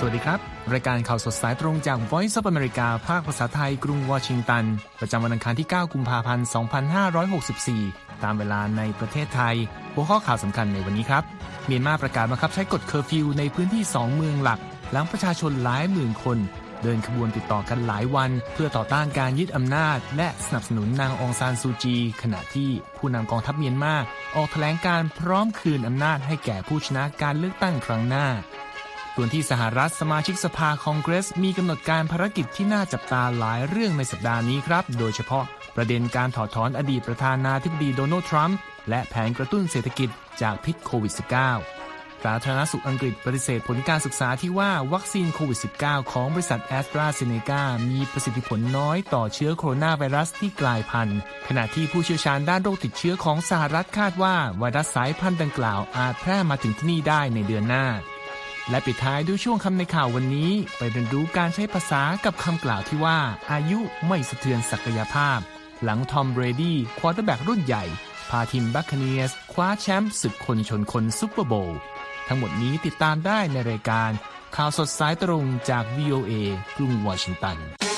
สวัสดีครับรายการข่าวสดสายตรงจาก Voice of America ภาคภาษาไทยกรุงวอชิงตันประจำวันอังคารที่9กุมภาพันธ์2564ตามเวลาในประเทศไทยหัวข้อข่าวสำคัญในวันนี้ครับเมียนมาประกาศบังคับใช้กฎเคอร์ฟิวในพื้นที่2เมืองหลักหลังประชาชนหลายหมื่นคนเดินขบวนติดต่อกันหลายวันเพื่อต่อต้านการยึดอำนาจและสนับสนุนนางองซานซูจีขณะที่ผู้นำกองทัพเมียนมาออกแถลงการพร้อมคืนอำนาจให้แก่ผู้ชนะการเลือกตั้งครั้งหน้าส่วนที่สหรัฐสมาชิกสภาคองเกรสมีกำหนดการภารกิจที่น่าจับตาหลายเรื่องในสัปดาห์นี้ครับโดยเฉพาะประเด็นการถอดถอนอดีตประธานาธิบดีโดนัลด์ทรัมป์และแผนกระตุ้นเศรษฐกิจจากพิษโควิด -19 สาธารณสุขอังกฤษปฏิเสธผลการศึกษาที่ว่าวัคซีนโควิด -19 ของบริษัทแอสตราเซเนกามีประสิทธิผลน้อยต่อเชื้อโคโรนาไวรัสที่กลายพันธุ์ขณะที่ผู้เชี่ยวชาญด้านโรคติดเชื้อของสหรัฐคาดว่าไวรัสสายพันธุ์ดังกล่าวอาจแพร่มาถึงที่นี่ได้ในเดือนหน้าและปิดท้ายด้วยช่วงคำในข่าววันนี้ไปเรียนรู้การใช้ภาษากับคำกล่าวที่ว่าอายุไม่สะเทือนศักยภาพหลังทอมเบรดี้ควอเตอร์แบ็กรุ่นใหญ่พาทีมบัคคาเนียร์สคว้าแชมป์ศึกคนชนคนซุปเปอร์โบว์ทั้งหมดนี้ติดตามได้ในรายการข่าวสดสายตรงจาก VOA กรุงวอชิงตัน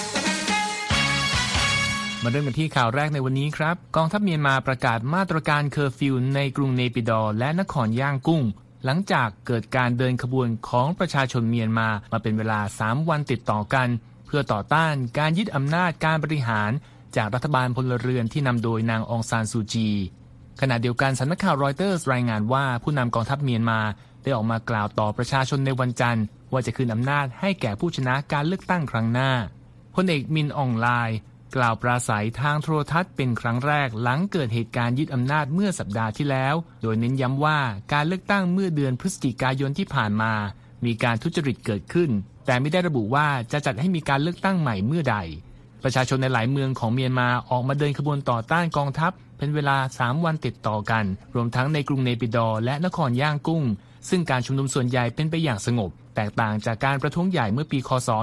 มาเริ่มกันที่ข่าวแรกในวันนี้ครับกองทัพเมียนมาประกาศมาตรการเคอร์ฟิวในกรุงเนปิดอร์และนครย่างกุ้งหลังจากเกิดการเดินขบวนของประชาชนเมียนมาเป็นเวลา3วันติดต่อกันเพื่อต่อต้านการยึดอำนาจการบริหารจากรัฐบาลพลเรือนที่นำโดยนางองซานซูจีขณะเดียวกันสำนักข่าวรอยเตอร์สรายงานว่าผู้นำกองทัพเมียนมาได้ออกมากล่าวต่อประชาชนในวันจันทร์ว่าจะคืนอำนาจให้แก่ผู้ชนะการเลือกตั้งครั้งหน้าพลเอกมินอองไลน์กล่าวปราศัยทางโทรทัศน์เป็นครั้งแรกหลังเกิดเหตุการณ์ยึดอำนาจเมื่อสัปดาห์ที่แล้วโดยเน้นย้ำว่าการเลือกตั้งเมื่อเดือนพฤศจิกายนที่ผ่านมามีการทุจริตเกิดขึ้นแต่ไม่ได้ระบุว่าจะจัดให้มีการเลือกตั้งใหม่เมื่อใดประชาชนในหลายเมืองของเมียนมาออกมาเดินขบวนต่อต้านกองทัพเป็นเวลา3วันติดต่อกันรวมทั้งในกรุงเนปิดอร์และนครย่างกุ้งซึ่งการชุมนุมส่วนใหญ่เป็นไปอย่างสงบแตกต่างจากการประท้วงใหญ่เมื่อปีคศ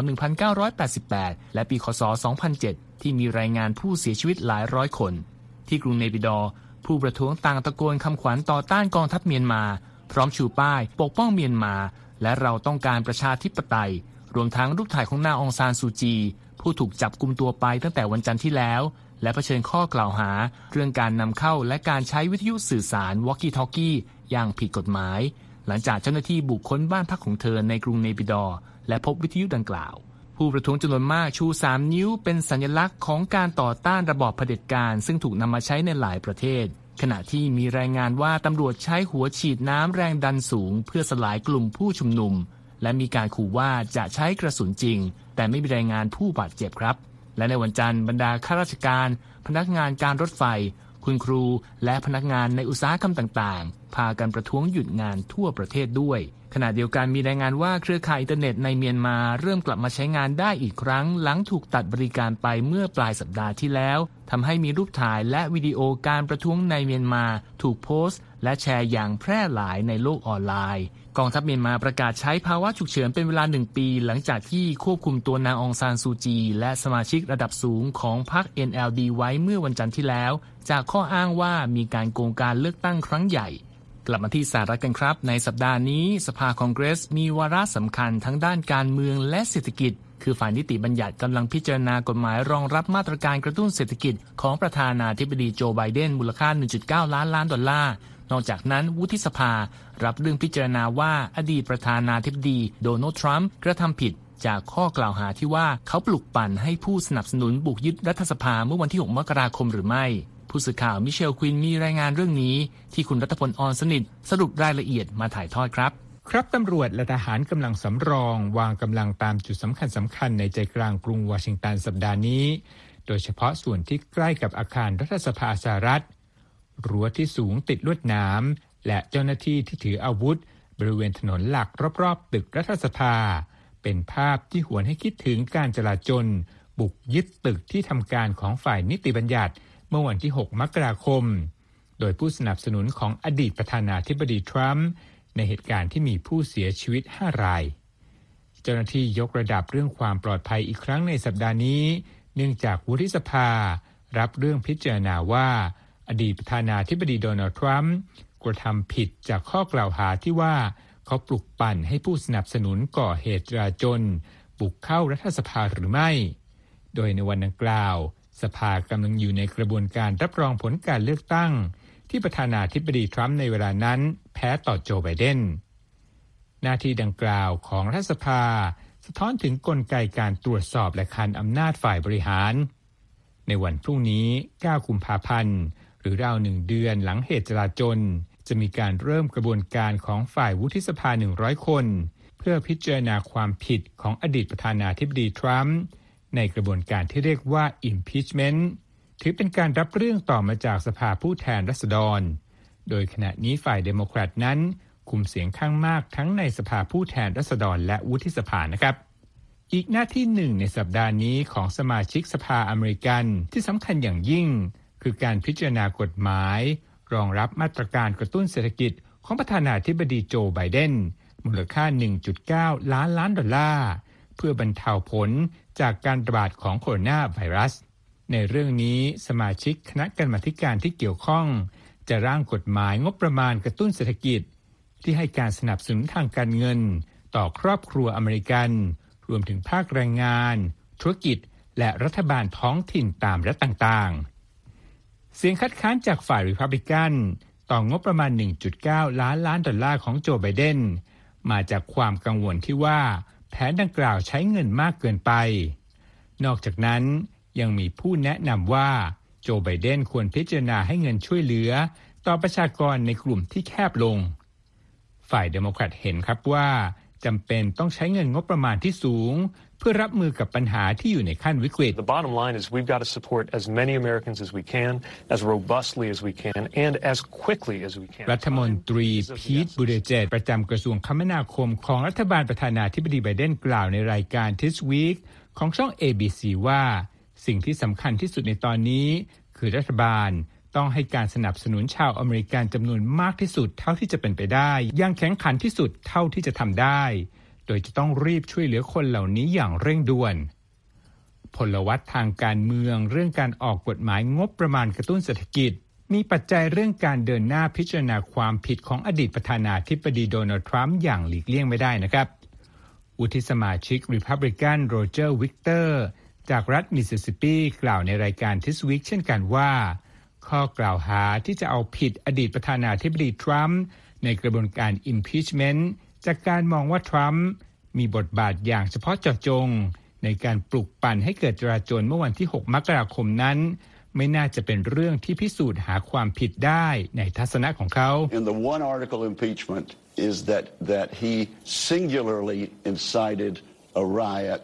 1988และปีคศ2007ที่มีรายงานผู้เสียชีวิตหลายร้อยคนที่กรุงเนปิดอร์ผู้ประท้วงต่างตะโกนคำขวัญต่อต้านกองทัพเมียนมาพร้อมชูป้ายปกป้องเมียนมาและเราต้องการประชาธิปไตยรวมทั้งรูปถ่ายของนางองซานซูจีผู้ถูกจับกุมตัวไปตั้งแต่วันจันทร์ที่แล้วและเผชิญข้อกล่าวหาเรื่องการนำเข้าและการใช้วิทยุสื่อสารวอคกี้ทอคกี้อย่างผิดกฎหมายหลังจากเจ้าหน้าที่บุกค้นบ้านพักของเธอในกรุงเนปิดอร์และพบวิทยุดังกล่าวผู้ประท้วงจำนวนมากชู3นิ้วเป็นสัญลักษณ์ของการต่อต้านระบอบเผด็จการซึ่งถูกนำมาใช้ในหลายประเทศขณะที่มีรายงานว่าตำรวจใช้หัวฉีดน้ำแรงดันสูงเพื่อสลายกลุ่มผู้ชุมนุมและมีการขู่ว่าจะใช้กระสุนจริงแต่ไม่มีรายงานผู้บาดเจ็บครับและในวันจันทร์บรรดาข้าราชการพนักงานการรถไฟคุณครูและพนักงานในอุตสาหกรรมต่างๆพากันประท้วงหยุดงานทั่วประเทศด้วยขณะเดียวกันมีรายงานว่าเครือข่ายอินเทอร์เน็ตในเมียนมาเริ่มกลับมาใช้งานได้อีกครั้งหลังถูกตัดบริการไปเมื่อปลายสัปดาห์ที่แล้วทำให้มีรูปถ่ายและวิดีโอการประท้วงในเมียนมาถูกโพสต์และแชร์อย่างแพร่หลายในโลกออนไลน์กองทัพเมียนมาประกาศใช้ภาวะฉุกเฉินเป็นเวลา1ปีหลังจากที่ควบคุมตัวนางองซานซูจีและสมาชิกระดับสูงของพรรค NLD ไว้เมื่อวันจันทร์ที่แล้วจากข้ออ้างว่ามีการโกงการเลือกตั้งครั้งใหญ่กลับมาที่สหรัฐกันครับในสัปดาห์นี้สภาคองเกรสมีวาระสำคัญทั้งด้านการเมืองและเศรษฐกิจคือฝ่ายนิติบัญญัติกำลังพิจารณากฎหมายรองรับมาตรการกระตุ้นเศรษฐกิจของประธานาธิบดีโจไบเดนมูลค่า 1.9 ล้านดอลลาร์นอกจากนั้นวุฒิสภารับเรื่องพิจารณาว่าอดีตประธานาธิบดีโดนัลด์ทรัมป์กระทำผิดจากข้อกล่าวหาที่ว่าเขาปลุกปั่นให้ผู้สนับสนุนบุกยึดรัฐสภาเมื่อวันที่6มกราคมหรือไม่ผู้สื่อข่าวมิเชลควินมีรายงานเรื่องนี้ที่คุณรัตพล ออนสนิทสรุปรายละเอียดมาถ่ายทอดครับครับตำรวจและทหารกำลังสำรองวางกำลังตามจุดสำคัญในใจกลางกรุงวอชิงตันสัปดาห์นี้โดยเฉพาะส่วนที่ใกล้กับอาคารรัฐสภาสหรัฐรั้วที่สูงติดลวดหนามและเจ้าหน้าที่ที่ถืออาวุธบริเวณถนนหลักรอบๆตึกรัฐสภาเป็นภาพที่หวนให้คิดถึงการจลาจลบุกยึดตึกที่ทำการของฝ่ายนิติบัญญัติเมื่อวันที่6มกราคมโดยผู้สนับสนุนของอดีตประธานาธิบดีทรัมป์ในเหตุการณ์ที่มีผู้เสียชีวิต5รายเจ้าหน้าที่ยกระดับเรื่องความปลอดภัยอีกครั้งในสัปดาห์นี้เนื่องจากวุฒิสภารับเรื่องพิจารณาว่าอดีตประธานาธิบดีโดนัลด์ทรัมป์กระทำผิดจากข้อกล่าวหาที่ว่าเขาปลุกปั่นให้ผู้สนับสนุนก่อเหตุจลาจลบุกเข้ารัฐสภาหรือไม่โดยในวันดังกล่าวสภากำลังอยู่ในกระบวนการรับรองผลการเลือกตั้งที่ประธานาธิบดีทรัมป์ในเวลานั้นแพ้ต่อโจไบเดนหน้าที่ดังกล่าวของรัฐสภาสะท้อนถึงกลไกการตรวจสอบและขันอำนาจฝ่ายบริหารในวันพรุ่งนี้9 กุมภาพันธ์หรือราว1 เดือนหลังเหตุจลาจลจะมีการเริ่มกระบวนการของฝ่ายวุฒิสภา100 คนเพื่อพิจารณาความผิดของอดีตประธานาธิบดีทรัมป์ในกระบวนการที่เรียกว่า impeachment ถือเป็นการรับเรื่องต่อมาจากสภาผู้แทนราษฎรโดยขณะนี้ฝ่ายเดโมแครตนั้นคุมเสียงข้างมากทั้งในสภาผู้แทนราษฎรและวุฒิสภานะครับอีกหน้าที่หนึ่งในสัปดาห์นี้ของสมาชิกสภาอเมริกันที่สำคัญอย่างยิ่งคือการพิจารณากฎหมายรองรับมาตรการกระตุ้นเศรษฐกิจของประธานาธิบดีโจไบเดนมูลค่า 1.9 ล้านดอลลาร์เพื่อบรรเทาผลจากการระบาดของโคโรนาไวรัสในเรื่องนี้สมาชิกคณะกรรมาธิการที่เกี่ยวข้องจะร่างกฎหมายงบประมาณกระตุ้นเศรษฐกิจที่ให้การสนับสนุนทางการเงินต่อครอบครัวอเมริกันรวมถึงภาคแรงงานธุรกิจและรัฐบาลท้องถิ่นตามรัฐต่างๆเสียงคัดค้านจากฝ่ายรีพับลิกันต่องบประมาณ 1.9 ล้านดอลลาร์ของโจไบเดนมาจากความกังวลที่ว่าแผนดังกล่าวใช้เงินมากเกินไปนอกจากนั้นยังมีผู้แนะนำว่าโจไบเดนควรพิจารณาให้เงินช่วยเหลือต่อประชากรในกลุ่มที่แคบลงฝ่ายเดโมแครตเห็นครับว่าจำเป็นต้องใช้เงินงบประมาณที่สูงเพื่อรับมือกับปัญหาที่อยู่ในขั้นวิกฤต The bottom line is we've got to support as many Americans as we can, as robustly as we can, and as quickly as we can. รัฐมนตรีพีท บูเตเจจประจำกระทรวงคมนาคมของรัฐบาลประธานาธิบดีไบเดนกล่าวในรายการ This Week ของช่อง ABC ว่าสิ่งที่สำคัญที่สุดในตอนนี้คือรัฐบาลต้องให้การสนับสนุนชาวอเมริกันจำนวนมากที่สุดเท่าที่จะเป็นไปได้อย่างแข็งขันที่สุดเท่าที่จะทำได้โดยจะต้องรีบช่วยเหลือคนเหล่านี้อย่างเร่งด่วนพลวัตทางการเมืองเรื่องการออกกฎหมายงบประมาณกระตุ้นเศรษฐกิจมีปัจจัยเรื่องการเดินหน้าพิจารณาความผิดของอดีตประธานาธิบดีโดนัลด์ทรัมป์อย่างหลีกเลี่ยงไม่ได้นะครับวุฒิสมาชิกรีพับลิกันโรเจอร์ วิกเตอร์จากรัฐมิสซิสซิปปีกล่าวในรายการ This Week เช่นกันว่าข้อกล่าวหาที่จะเอาผิดอดีตประธานาธิบดีทรัมป์ในกระบวนการ impeachment จากการมองว่าทรัมป์มีบทบาทอย่างเฉพาะเจาะจงในการปลุกปั่นให้เกิดจลาจลเมื่อวันที่ 6 มกราคมนั้นไม่น่าจะเป็นเรื่องที่พิสูจน์หาความผิดได้ในทัศนะของเขา And the one article impeachment is that he singularly incited a riot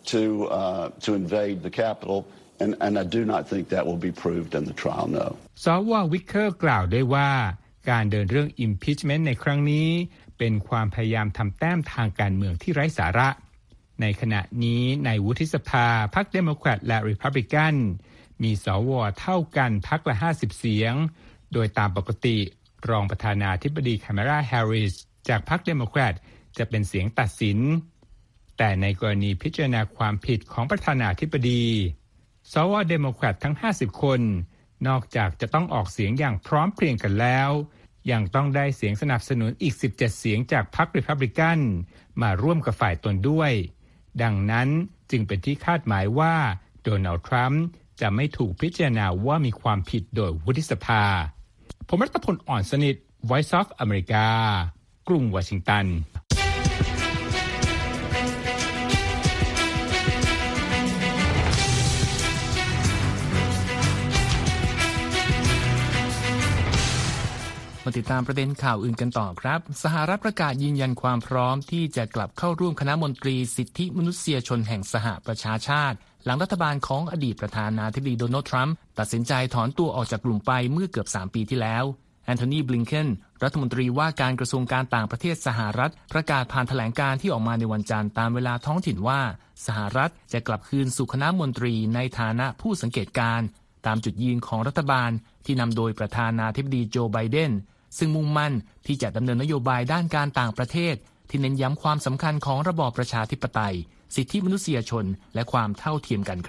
to invade the Capitol and I do not think that will be proved in the trial no สว.วิกเกอร์กล่าวด้วยว่าการเดินเรื่อง impeachment ในครั้งนี้เป็นความพยายามทำแต้มทางการเมืองที่ไร้สาระในขณะนี้ในวุฒิสภาพรรคเดโมแครตและรีพับลิกันมีสว.เท่ากันพรรคละ50 เสียงโดยตามปกติรองประธานาธิบดีคามาลาแฮร์ริสจากพรรคเดโมแครตจะเป็นเสียงตัดสินแต่ในกรณีพิจารณาความผิดของประธานาธิบดีสว.เดโมแครตทั้ง50 คนนอกจากจะต้องออกเสียงอย่างพร้อมเพรียงกันแล้วยังต้องได้เสียงสนับสนุนอีก17 เสียงจากพรรครีพับลิกันมาร่วมกับฝ่ายตนด้วยดังนั้นจึงเป็นที่คาดหมายว่าโดนัลด์ทรัมป์จะไม่ถูกพิจารณาว่ามีความผิดโดยวุฒิสภาผมรัตพล อ่อนสนิท Voice of America กรุงวอชิงตันมาติดตามประเด็นข่าวอื่นกันต่อครับสหรัฐประกาศยืนยันความพร้อมที่จะกลับเข้าร่วมคณะมนตรีสิทธิมนุษยชนแห่งสหประชาชาติหลังรัฐบาลของอดีตประธานาธิบดีโดนัลด์ทรัมป์ตัดสินใจถอนตัวออกจากกลุ่มไปเมื่อเกือบ3 ปีที่แล้วแอนโทนี บลิงเคนรัฐมนตรีว่าการกระทรวงการต่างประเทศสหรัฐประกาศผ่านแถลงการณ์ที่ออกมาในวันจันทร์ตามเวลาท้องถิ่นว่าสหรัฐจะกลับคืนสู่คณะมนตรีในฐานะผู้สังเกตการณ์ตามจุดยืนของรัฐบาลที่นำโดยประธานาธิบดีโจไบเดนซึ่งมุ่งมั่นที่จะดำเนินนโยบายด้านการต่างประเทศที่เน้นย้ำความสำคัญของระบอบประชาธิปไตยสิทธิมนุษยชนและความเท่าเทียมกันครับ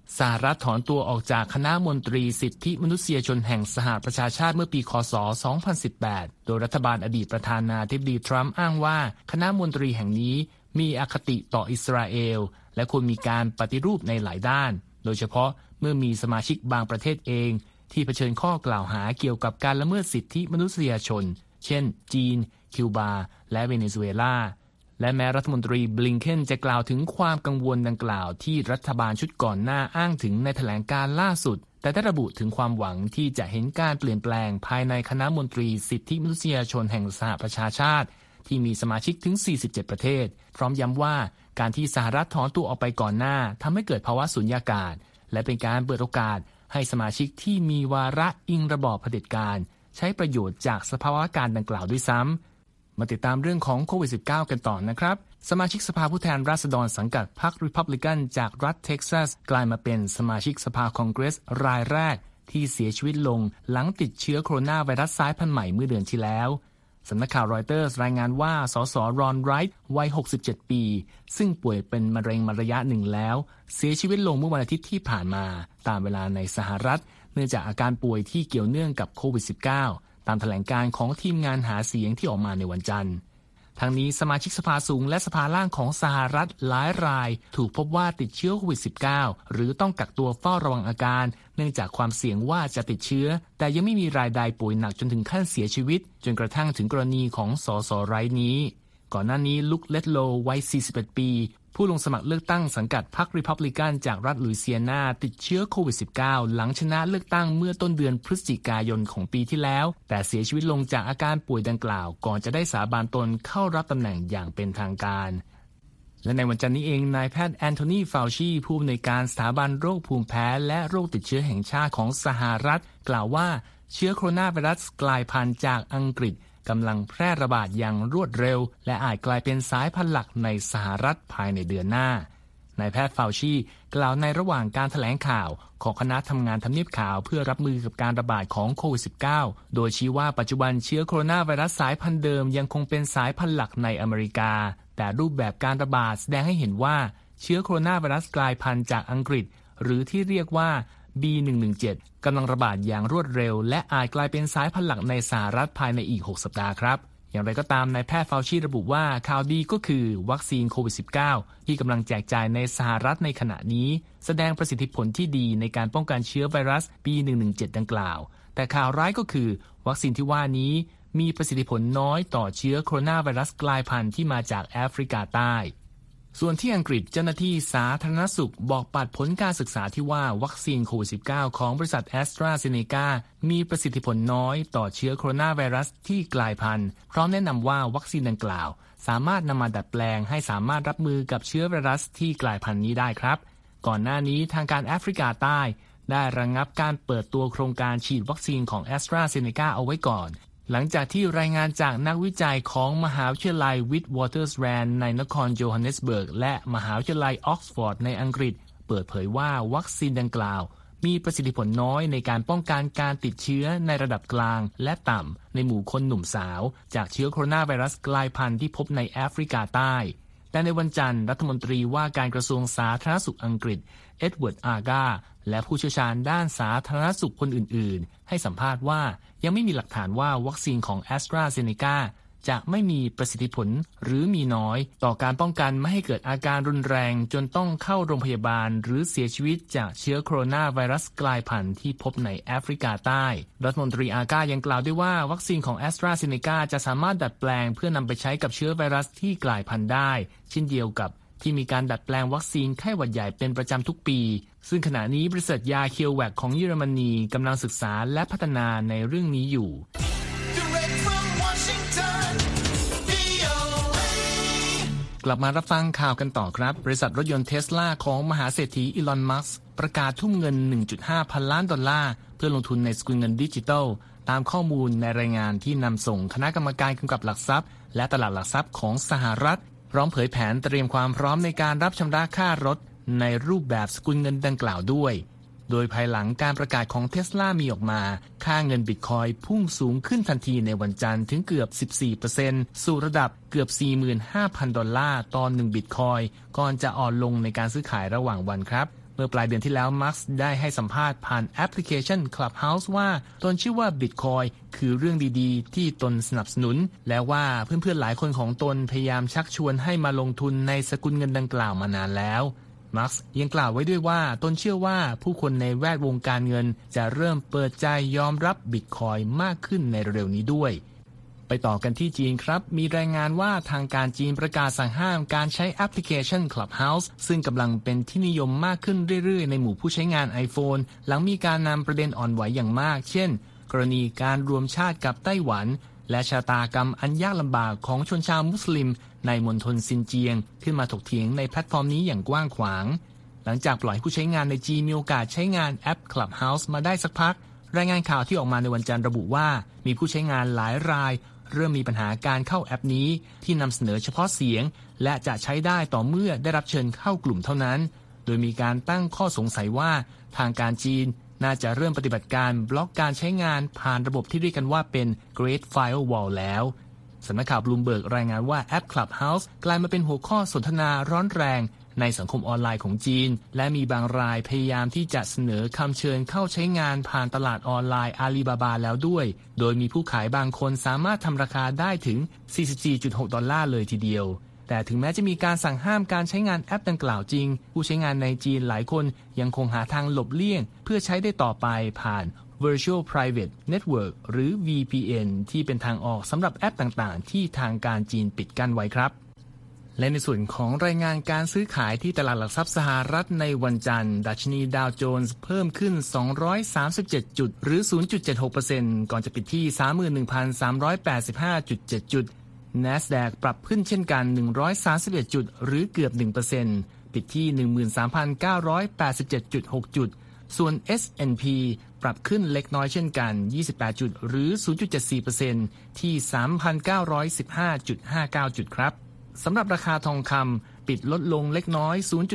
สหรัฐถอนตัวออกจากคณะมนตรีสิทธิมนุษยชนแห่งสหประชาชาติเมื่อปีคศ 2018 โดยรัฐบาลอดีตประธานาธิบดีทรัมป์อ้างว่าคณะมนตรีแห่งนี้มีอคติต่ออิสราเอลและควรมีการปฏิรูปในหลายด้านโดยเฉพาะเมื่อมีสมาชิกบางประเทศเองที่เผชิญข้อกล่าวหาเกี่ยวกับการละเมิดสิทธิมนุษยชนเช่นจีนคิวบาและเวเนซุเอลาและแม้รัฐมนตรีบลิงเคนจะกล่าวถึงความกังวลดังกล่าวที่รัฐบาลชุดก่อนหน้าอ้างถึงในแถลงการล่าสุดแต่ได้ระบุถึงความหวังที่จะเห็นการเปลี่ยนแปลงภายในคณะมนตรีสิทธิมนุษยชนแห่งสหประชาชาติที่มีสมาชิกถึง47ประเทศพร้อมย้ำว่าการที่สหรัฐถอนตัวออกไปก่อนหน้าทำให้เกิดภาวะสุญญากาศและเป็นการเปิดโอกาสให้สมาชิกที่มีวาระอิงระบอบเผด็จการใช้ประโยชน์จากสภาวะการดังกล่าวด้วยซ้ำมาติดตามเรื่องของโควิด -19 กันต่อนะครับสมาชิกสภาผู้แทนราษฎรสังกัดพรรครีพับลิกันจากรัฐเท็กซัสกลายมาเป็นสมาชิกสภาคองเกรสรายแรกที่เสียชีวิตลงหลังติดเชื้อโคโรนาไวรัสสายพันธุ์ใหม่เมื่อเดือนที่แล้วสำนักข่าวรอยเตอร์สรายงานว่าสสรอนไรท์วัย67ปีซึ่งป่วยเป็นมะเร็งมาระยะหนึ่งแล้วเสียชีวิตลงเมื่อวันอาทิตย์ที่ผ่านมาตามเวลาในสหรัฐเนื่องจากอาการป่วยที่เกี่ยวเนื่องกับโควิด -19 ตามแถลงการของทีมงานหาเสียงที่ออกมาในวันจันทร์ทั้งนี้สมาชิกสภาสูงและสภาล่างของสหรัฐหลายรายถูกพบว่าติดเชื้อโควิด -19 หรือต้องกักตัวเฝ้าระวังอาการเนื่องจากความเสี่ยงว่าจะติดเชื้อแต่ยังไม่มีรายใดป่วยหนักจนถึงขั้นเสียชีวิตจนกระทั่งถึงกรณีของสสไรท์นี้ก่อนหน้านี้ลุคเลดโลวัย41ปีผู้ลงสมัครเลือกตั้งสังกัดพรรครีพับลิกันจากรัฐลุยเซียนาติดเชื้อโควิด -19 หลังชนะเลือกตั้งเมื่อต้นเดือนพฤศจิกายนของปีที่แล้วแต่เสียชีวิตลงจากอาการป่วยดังกล่าวก่อนจะได้สาบานตนเข้ารับตำแหน่งอย่างเป็นทางการและในวันจันทร์นี้เองนายแพทย์แอนโทนีฟาวชีผู้อำนวยการสถาบันโรคภูมิแพ้และโรคติดเชื้อแห่งชาติของสหรัฐกล่าวว่าเชื้อโคโรนาไวรัสกลายพันธุ์จากอังกฤษกำลังแพร่ระบาดอย่างรวดเร็วและอาจกลายเป็นสายพันธุ์หลักในสหรัฐภายในเดือนหน้านายแพทย์ฟาวชีกล่าวในระหว่างการแถลงข่าวของคณะทำงานทำเนียบขาวเพื่อรับมือกับการระบาดของโควิด -19 โดยชี้ว่าปัจจุบันเชื้อโคโรนาไวรัสสายพันธุ์เดิมยังคงเป็นสายพันธุ์หลักในอเมริกาแต่รูปแบบการระบาดแสดงให้เห็นว่าเชื้อโคโรนาไวรัสกลายพันธุ์จากอังกฤษหรือที่เรียกว่า B117 กำลังระบาดอย่างรวดเร็วและอาจกลายเป็นสายพันธุ์หลักในสหรัฐภายในอีก6สัปดาห์ครับอย่างไรก็ตามนายแพทย์ฟาวชีระบุว่าข่าวดีก็คือวัคซีนโควิด -19 ที่กำลังแจกจ่ายในสหรัฐในขณะนี้แสดงประสิทธิผลที่ดีในการป้องกันเชื้อไวรัส B117 ดังกล่าวแต่ข่าวร้ายก็คือวัคซีนที่ว่านี้มีประสิทธิผลน้อยต่อเชื้อโคโรนาไวรัสกลายพันธุ์ที่มาจากแอฟริกาใต้ส่วนที่อังกฤษเจ้าหน้าที่สาธารณสุขบอกปัดผลการศึกษาที่ว่าวัคซีนโควิด -19 ของบริษัทแอสตราเซเนกามีประสิทธิผลน้อยต่อเชื้อโคโรนาไวรัสที่กลายพันธุ์พร้อมแนะนำว่าวัคซีนดังกล่าวสามารถนำมาดัดแปลงให้สามารถรับมือกับเชื้อไวรัสที่กลายพันธุ์นี้ได้ครับก่อนหน้านี้ทางการแอฟริกาใต้ได้ระงับการเปิดตัวโครงการฉีดวัคซีนของแอสตราเซเนกาเอาไว้ก่อนหลังจากที่รายงานจากนักวิจัยของมหาวิทยาลัยวิทวอเตอร์สแรนด์ในนครโยฮันเนสเบิร์กและมหาวิทยาลัยออกซฟอร์ดในอังกฤษเปิดเผยว่าวัคซีนดังกล่าวมีประสิทธิผลน้อยในการป้องกันการติดเชื้อในระดับกลางและต่ำในหมู่คนหนุ่มสาวจากเชื้อโคโรนาไวรัสกลายพันธุ์ที่พบในแอฟริกาใต้แต่ในวันจันทร์รัฐมนตรีว่าการกระทรวงสาธารณสุขอังกฤษเอ็ดเวิร์ดอาร์กาและผู้เชี่ยวชาญด้านสาธารณสุขคนอื่นๆให้สัมภาษณ์ว่ายังไม่มีหลักฐานว่าวัคซีนของแอสตราเซเนกาจะไม่มีประสิทธิผลหรือมีน้อยต่อการป้องกันไม่ให้เกิดอาการรุนแรงจนต้องเข้าโรงพยาบาลหรือเสียชีวิตจากเชื้อโคโรนาไวรัสกลายพันธุ์ที่พบในแอฟริกาใต้รัฐมนตรีอาร์กายังกล่าวด้วยว่าวัคซีนของแอสตราเซเนกาจะสามารถดัดแปลงเพื่อนำไปใช้กับเชื้อไวรัสที่กลายพันธุ์ได้เช่นเดียวกับที่มีการดัดแปลงวัคซีนไข้หวัดใหญ่เป็นประจำทุกปีซึ่งขณะนี้บริษัทยาเคียวแวคของเยอรมนีกำลังศึกษาและพัฒนาในเรื่องนี้อยู่กลับมารับฟังข่าวกันต่อครับบริษัทรถยนต์เทสลาของมหาเศรษฐีอีลอนมัสก์ประกาศทุ่มเงิน 1.5 พันล้านดอลลาร์เพื่อลงทุนในสกุลเงินดิจิทัลตามข้อมูลในรายงานที่นำส่งคณะกรรมการกำกับหลักทรัพย์และตลาดหลักทรัพย์ของสหรัฐพร้อมเผยแผนเตรียมความพร้อมในการรับชำระค่ารถในรูปแบบสกุลเงินดังกล่าวด้วยโดยภายหลังการประกาศของเทสลามีออกมาค่าเงินบิตคอยน์พุ่งสูงขึ้นทันทีในวันจันทร์ถึงเกือบ 14% สู่ระดับเกือบ 45,000 ดอลลาร์ต่อ1บิตคอยน์ก่อนจะอ่อนลงในการซื้อขายระหว่างวันครับเมื่อปลายเดือนที่แล้วมาร์กซ์ได้ให้สัมภาษณ์ผ่านแอปพลิเคชัน Clubhouse ว่าตนเชื่อว่า Bitcoin คือเรื่องดีๆที่ตนสนับสนุนและว่าเพื่อนๆหลายคนของตนพยายามชักชวนให้มาลงทุนในสกุลเงินดังกล่าวมานานแล้วมาร์กซ์ยังกล่าวไว้ด้วยว่าตนเชื่อว่าผู้คนในแวดวงการเงินจะเริ่มเปิดใจยอมรับ Bitcoin มากขึ้นในเร็วๆนี้ด้วยไปต่อกันที่จีนครับมีรายงานว่าทางการจีนประกาศสั่งห้ามการใช้แอปพลิเคชัน Clubhouse ซึ่งกำลังเป็นที่นิยมมากขึ้นเรื่อยๆในหมู่ผู้ใช้งาน iPhone หลังมีการนำประเด็นอ่อนไหวอย่างมากเช่นกรณีการรวมชาติกับไต้หวันและชะตากรรมอันยากลำบากของชนชาวมุสลิมในมณฑลซินเจียงขึ้นมาถกเถียงในแพลตฟอร์มนี้อย่างกว้างขวางหลังจากปล่อยผู้ใช้งานในจีนมีโอกาสใช้งานแอป Clubhouse มาได้สักพักรายงานข่าวที่ออกมาในวันจันทร์ระบุว่ามีผู้ใช้งานหลายรายเริ่มมีปัญหาการเข้าแอปนี้ที่นำเสนอเฉพาะเสียงและจะใช้ได้ต่อเมื่อได้รับเชิญเข้ากลุ่มเท่านั้นโดยมีการตั้งข้อสงสัยว่าทางการจีนน่าจะเริ่มปฏิบัติการบล็อกการใช้งานผ่านระบบที่เรียกกันว่าเป็น Great Firewall แล้วสำนักข่าว Bloomberg รายงานว่าแอป Clubhouse กลายมาเป็นหัวข้อสนทนาร้อนแรงในสังคมออนไลน์ของจีนและมีบางรายพยายามที่จะเสนอคำเชิญเข้าใช้งานผ่านตลาดออนไลน์อาลีบาบาแล้วด้วยโดยมีผู้ขายบางคนสามารถทำราคาได้ถึง $44.6 เลยทีเดียวแต่ถึงแม้จะมีการสั่งห้ามการใช้งานแอปดังกล่าวจริงผู้ใช้งานในจีนหลายคนยังคงหาทางหลบเลี่ยงเพื่อใช้ได้ต่อไปผ่าน Virtual Private Network หรือ VPN ที่เป็นทางออกสำหรับแอปต่างๆที่ทางการจีนปิดกั้นไว้ครับและในส่วนของรายงานการซื้อขายที่ตลาดหลักทรัพย์สหรัฐในวันจันทร์ดัชนีดาวโจนส์เพิ่มขึ้น237จุดหรือ 0.76% ก่อนจะปิดที่ 31,385.7 จุด NASDAQ ปรับขึ้นเช่นกัน131จุดหรือเกือบ 1% ปิดที่ 13,987.6 จุดส่วน S&P ปรับขึ้นเล็กน้อยเช่นกัน28จุดหรือ 0.74% ที่ 3,915.59 จุดครับสำหรับราคาทองคำปิดลดลงเล็กน้อย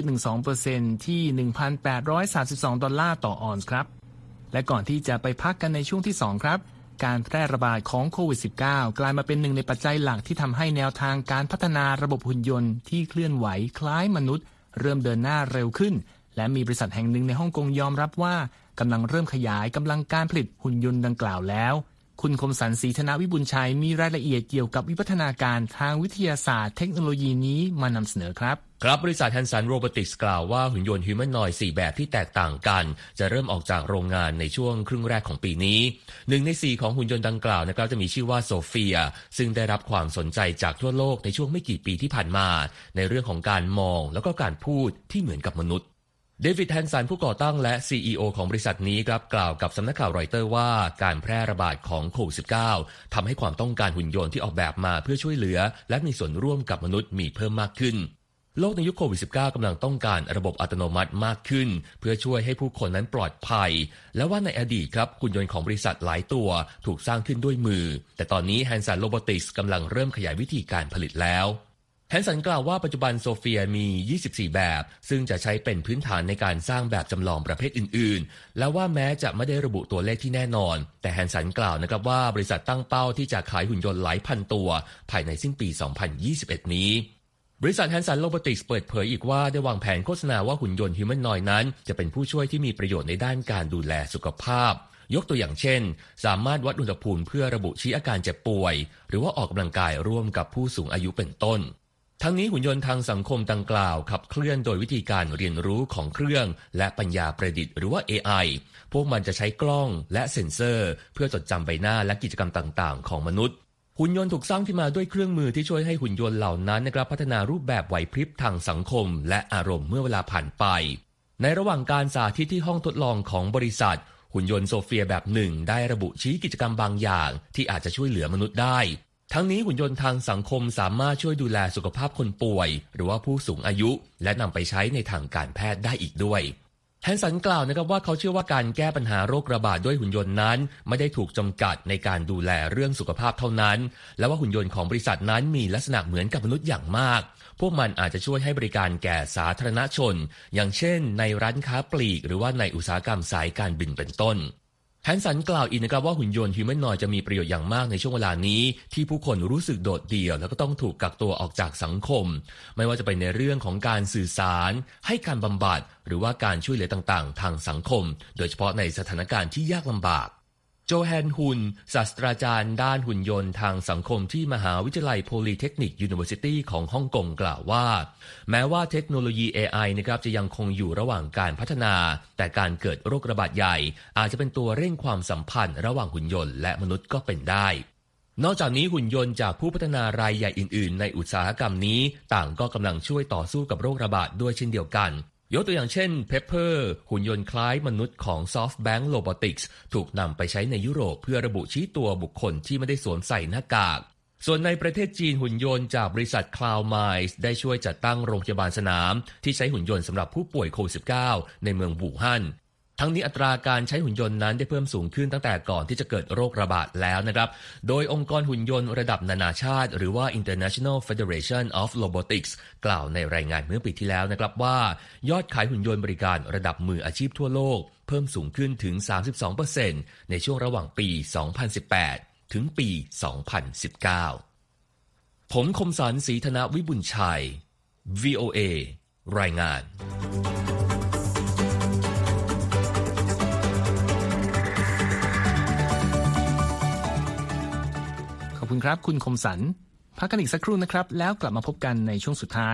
0.12% ที่ $1,832 ต่อออนซ์ครับและก่อนที่จะไปพักกันในช่วงที่2ครับการแพร่ระบาดของโควิด -19 กลายมาเป็นหนึ่งในปัจจัยหลักที่ทำให้แนวทางการพัฒนาระบบหุ่นยนต์ที่เคลื่อนไหวคล้ายมนุษย์เริ่มเดินหน้าเร็วขึ้นและมีบริษัทแห่งหนึ่งในฮ่องกงยอมรับว่ากำลังเริ่มขยายกำลังการผลิตหุ่นยนต์ดังกล่าวแล้วคุณคมสันต์ ศรีธนวิบุญชัยมีรายละเอียดเกี่ยวกับวิวัฒนาการทางวิทยาศาสตร์เทคโนโลยีนี้มานำเสนอครับบริษัท Hanson Robotics กล่าวว่าหุ่นยนต์ Humanoid 4 แบบที่แตกต่างกันจะเริ่มออกจากโรงงานในช่วงครึ่งแรกของปีนี้1ใน4ของหุ่นยนต์ดังกล่าวนะครับจะมีชื่อว่าโซเฟียซึ่งได้รับความสนใจจากทั่วโลกในช่วงไม่กี่ปีที่ผ่านมาในเรื่องของการมองแล้วก็การพูดที่เหมือนกับมนุษย์เดวิด แฮนสันผู้ก่อตั้งและ CEO ของบริษัทนี้ครับกล่าวกับสำนักข่าวรอยเตอร์ว่าการแพร่ระบาดของโควิด -19 ทำให้ความต้องการหุ่นยนต์ที่ออกแบบมาเพื่อช่วยเหลือและมีส่วนร่วมกับมนุษย์มีเพิ่มมากขึ้นโลกในยุคโควิด -19 กำลังต้องการระบบอัตโนมัติมากขึ้นเพื่อช่วยให้ผู้คนนั้นปลอดภัยและว่าในอดีตครับหุ่นยนต์ของบริษัทหลายตัวถูกสร้างขึ้นด้วยมือแต่ตอนนี้ Hanson Robotics กำลังเริ่มขยายวิธีการผลิตแล้วแฮนสันกล่าวว่าปัจจุบันโซเฟียมี24แบบซึ่งจะใช้เป็นพื้นฐานในการสร้างแบบจำลองประเภทอื่นๆและว่าแม้จะไม่ได้ระบุตัวเลขที่แน่นอนแต่แฮนสันกล่าวนะครับว่าบริษัทตั้งเป้าที่จะขายหุ่นยนต์หลายพันตัวภายในสิ้นปี 2021 นี้บริษัท Hanson Robotics เปิดเผยอีกว่าได้วางแผนโฆษณาว่าหุ่นยนต์ Humanoid นั้นจะเป็นผู้ช่วยที่มีประโยชน์ในด้านการดูแลสุขภาพยกตัวอย่างเช่นสามารถวัดอุณหภูมิเพื่อระบุชี้อาการเจ็บป่วยหรือว่าออกกำลังกายร่วมกับผู้สูงอายุเป็นต้นทั้งนี้หุ่นยนต์ทางสังคมดังกล่าวขับเคลื่อนโดยวิธีการเรียนรู้ของเครื่องและปัญญาประดิษฐ์หรือว่า AI พวกมันจะใช้กล้องและเซ็นเซอร์เพื่อจดจำใบหน้าและกิจกรรมต่างๆของมนุษย์หุ่นยนต์ถูกสร้างขึ้นมาด้วยเครื่องมือที่ช่วยให้หุ่นยนต์เหล่านั้นนะครับพัฒนารูปแบบไหวพริบทางสังคมและอารมณ์เมื่อเวลาผ่านไปในระหว่างการสาธิตที่ห้องทดลองของบริษัทหุ่นยนต์โซเฟียแบบหนึ่งได้ระบุชี้กิจกรรมบางอย่างที่อาจจะช่วยเหลือมนุษย์ได้ทั้งนี้หุ่นยนต์ทางสังคมสามารถช่วยดูแลสุขภาพคนป่วยหรือว่าผู้สูงอายุและนำไปใช้ในทางการแพทย์ได้อีกด้วยแฮนสันกล่าวนะครับว่าเขาเชื่อว่าการแก้ปัญหาโรคระบาดด้วยหุ่นยนต์นั้นไม่ได้ถูกจำกัดในการดูแลเรื่องสุขภาพเท่านั้นและว่าหุ่นยนต์ของบริษัทนั้นมีลักษณะเหมือนกับมนุษย์อย่างมากพวกมันอาจจะช่วยให้บริการแก่สาธารณชนอย่างเช่นในร้านค้าปลีกหรือว่าในอุตสาหกรรมสายการบินเป็นต้นแฮนสันกล่าวอีกนะครับว่าหุ่นยนต์ฮิวแมนนอยด์จะมีประโยชน์อย่างมากในช่วงเวลานี้ที่ผู้คนรู้สึกโดดเดี่ยวแล้วก็ต้องถูกกักตัวออกจากสังคมไม่ว่าจะเป็นในเรื่องของการสื่อสารให้การบำบัดหรือว่าการช่วยเหลือต่างๆทางสังคมโดยเฉพาะในสถานการณ์ที่ยากลำบากโจแฮนฮุนศาสตราจารย์ด้านหุ่นยนต์ทางสังคมที่มหาวิทยาลัย Polytechnic University ของฮ่องกงกล่าวว่าแม้ว่าเทคโนโลยี AI นะครับจะยังคงอยู่ระหว่างการพัฒนาแต่การเกิดโรคระบาดใหญ่อาจจะเป็นตัวเร่งความสัมพันธ์ระหว่างหุ่นยนต์และมนุษย์ก็เป็นได้นอกจากนี้หุ่นยนต์จากผู้พัฒนารายใหญ่อื่นๆในอุตสาหกรรมนี้ต่างก็กำลังช่วยต่อสู้กับโรคระบาดด้วยเช่นเดียวกันยกตัวอย่างเช่น Pepper หุ่นยนต์คล้ายมนุษย์ของ SoftBank Robotics ถูกนำไปใช้ในยุโรปเพื่อระบุชี้ตัวบุคคลที่ไม่ได้สวมใส่หน้ากากส่วนในประเทศจีนหุ่นยนต์จากบริษัท CloudMinds ได้ช่วยจัดตั้งโรงพยาบาลสนามที่ใช้หุ่นยนต์สำหรับผู้ป่วยโควิด -19 ในเมืองวู่ฮั่นทั้งนี้อัตราการใช้หุ่นยนต์นั้นได้เพิ่มสูงขึ้นตั้งแต่ก่อนที่จะเกิดโรคระบาดแล้วนะครับโดยองค์กรหุ่นยนต์ระดับนานาชาติหรือว่า International Federation of Robotics กล่าวในรายงานเมื่อปีที่แล้วนะครับว่ายอดขายหุ่นยนต์บริการระดับมืออาชีพทั่วโลกเพิ่มสูงขึ้นถึง 32% ในช่วงระหว่างปี 2018 ถึงปี 2019 ผมคมสันต์ ศรีธนวิบุญชัย VOA รายงานขอบคุณครับคุณคมสันต์พักกันอีกสักครู่นะครับแล้วกลับมาพบกันในช่วงสุดท้าย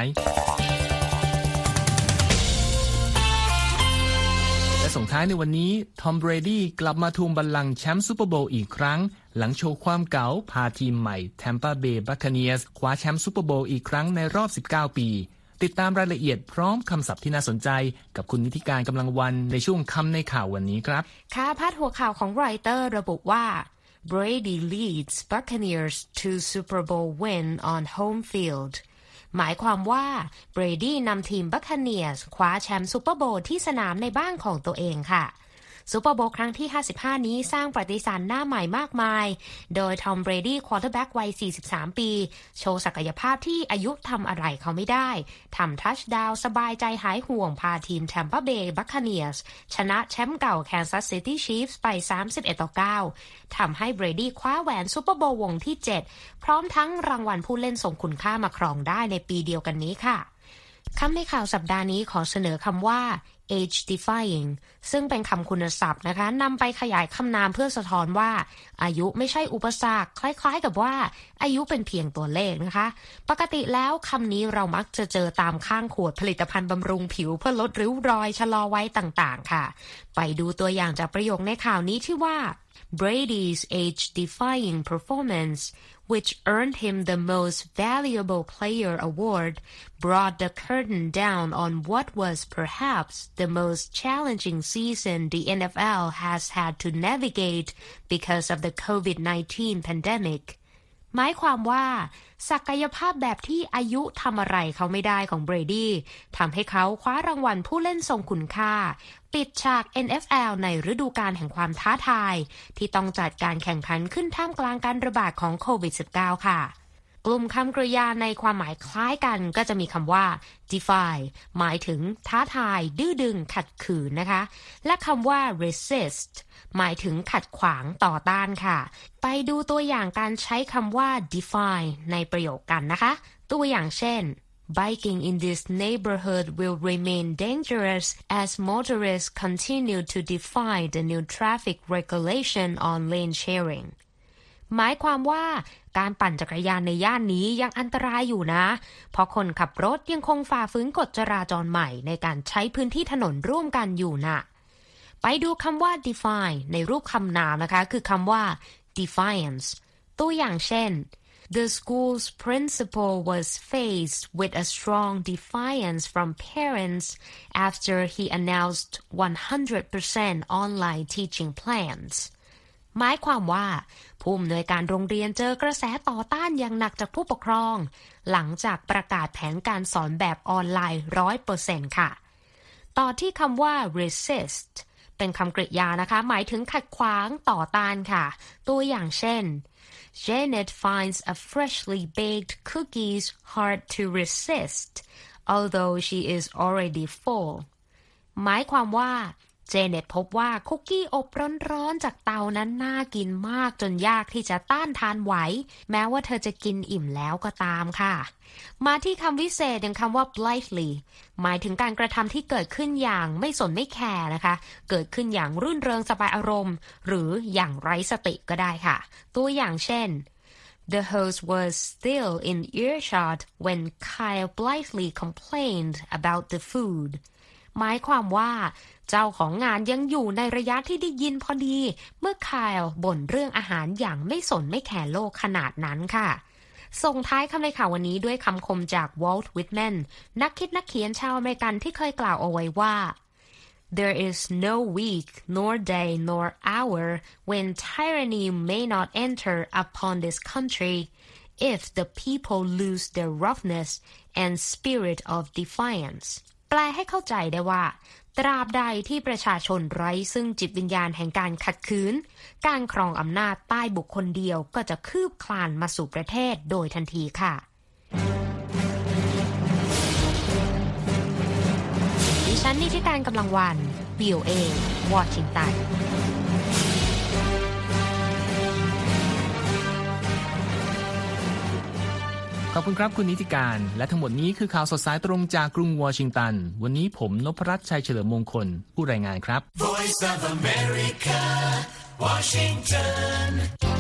และส่งท้ายในวันนี้ทอม เบรดี้กลับมาทวงบัลลังก์แชมป์ซูเปอร์โบว์อีกครั้งหลังโชว์ความเก๋าพาทีมใหม่แทมปาเบย์บัคคาเนียร์สคว้าแชมป์ซูเปอร์โบว์อีกครั้งในรอบ19ปีติดตามรายละเอียดพร้อมคำศัพท์ที่น่าสนใจกับคุณนิติการกำลังวันในช่วงคำในข่าววันนี้ครับค่ะพาดหัวข่าวของรอยเตอร์ระบุว่า Brady leads Buccaneers to Super Bowl win on home field หมายความว่าเบรดี้นำทีมบัคคาเนียร์สคว้าแชมป์ซูเปอร์โบว์ที่สนามในบ้านของตัวเองค่ะซูเปอร์โบว์ครั้งที่55นี้สร้างประวัติศาสตร์หน้าใหม่มากมายโดยทอม เบรดี้ควอเตอร์แบ็กวัย43ปีโชว์ศักยภาพที่อายุทำอะไรเขาไม่ได้ทำทัชดาวน์สบายใจหายห่วงพาทีมแทมปาเบย์บัคคาเนียร์สชนะแชมป์เก่าแคนซัสซิตี้ชีฟส์ไป31-9ทำให้เบรดี้คว้าแหวนซูเปอร์โบว์วงที่7พร้อมทั้งรางวัลผู้เล่นทรงคุณค่ามาครองได้ในปีเดียวกันนี้ค่ะคำในข่าวสัปดาห์นี้ขอเสนอคำว่า age defying ซึ่งเป็นคำคุณศัพท์นะคะนำไปขยายคำนามเพื่อสะท้อนว่าอายุไม่ใช่อุปสรรคคล้ายๆกับว่าอายุเป็นเพียงตัวเลขนะคะปกติแล้วคำนี้เรามักจะเจอตามข้างขวดผลิตภัณฑ์บำรุงผิวเพื่อลดริ้วรอยชะลอวัยต่างๆค่ะไปดูตัวอย่างจากประโยคในข่าวนี้ที่ว่า Brady's age-defying performance which earned him the Most Valuable Player award, brought the curtain down on what was perhaps the most challenging season the NFL has had to navigate because of the COVID-19 pandemic. หมายความว่าศักยภาพแบบที่อายุทำอะไรเขาไม่ได้ของเบรดี้ทำให้เขาคว้ารางวัลผู้เล่นทรงคุณค่าปิดฉาก NFL ในฤดูกาลแห่งความท้าทายที่ต้องจัดการแข่งขันขึ้นท่ามกลางการระบาดของโควิด -19 ค่ะกลุ่มคำกริยาในความหมายคล้ายกันก็จะมีคำว่า defy หมายถึงท้าทายดื้อดึงขัดขืนนะคะและคำว่า resist หมายถึงขัดขวางต่อต้านค่ะไปดูตัวอย่างการใช้คำว่า defy ในประโยคกันนะคะตัวอย่างเช่นBiking in this neighborhood will remain dangerous as motorists continue to defy the new traffic regulation on lane sharing. หมายความว่าการปั่นจักรยานในย่านนี้ยังอันตรายอยู่นะเพราะคนขับรถยังคงฝ่าฝืนกฎจราจรใหม่ในการใช้พื้นที่ถนนร่วมกันอยู่นะไปดูคำว่า defy ในรูปคำนามนะคะคือคำว่า defiance ตัวอย่างเช่นThe school's principal was faced with a strong defiance from parents after he announced 100% online teaching plans. หมายความว่าผู้อำนวยการโรงเรียนเจอกระแสต่อต้านอย่างหนักจากผู้ปกครองหลังจากประกาศแผนการสอนแบบออนไลน์ 100% ค่ะต่อที่คำว่า resist เป็นคำกริยานะคะหมายถึงขัดขวางต่อต้านค่ะตัวอย่างเช่นJanet finds a freshly baked cookies hard to resist, although she is already full. หมายความว่าเจเน็ตพบว่าคุกกี้อบร้อนๆจากเตานั้นน่ากินมากจนยากที่จะต้านทานไหวแม้ว่าเธอจะกินอิ่มแล้วก็ตามค่ะมาที่คำวิเศษอย่างคำว่า blithely หมายถึงการกระทำที่เกิดขึ้นอย่างไม่สนไม่แคร์นะคะเกิดขึ้นอย่างรื่นเริงสบายอารมณ์หรืออย่างไร้สติก็ได้ค่ะตัวอย่างเช่นThe host was still in earshot when Kyle blithely complained about the food. หมายความว่าเจ้าของงานยังอยู่ในระยะที่ได้ยินพอดีเมื่อ Kyle บ่นเรื่องอาหารอย่างไม่สนไม่แคร์โลกขนาดนั้นค่ะส่งท้ายคำในข่าววันนี้ด้วยคำคมจาก Walt Whitman นักคิดนักเขียนชาวอเมริกันที่เคยกล่าวเอาไว้ว่าThere is no week, nor day, nor hour when tyranny may not enter upon this country if the people lose their roughness and spirit of defiance. แปลให้เข้าใจได้ว่าตราบใดที่ประชาชนไร้ซึ่งจิตวิญญาณแห่งการขัดขืนการครองอำนาจใต้บุคคลเดียวก็จะคืบคลานมาสู่ประเทศโดยทันทีค่ะฉันนิติการกำลังวัน VOA วอชิงตันขอบคุณครับคุณนิติการและทั้งหมดนี้คือข่าวสดสายตรงจากกรุงวอชิงตันวันนี้ผมนพรัตน์ชัยเฉลิมมงคลผู้รายงานครับ Voice of America Washington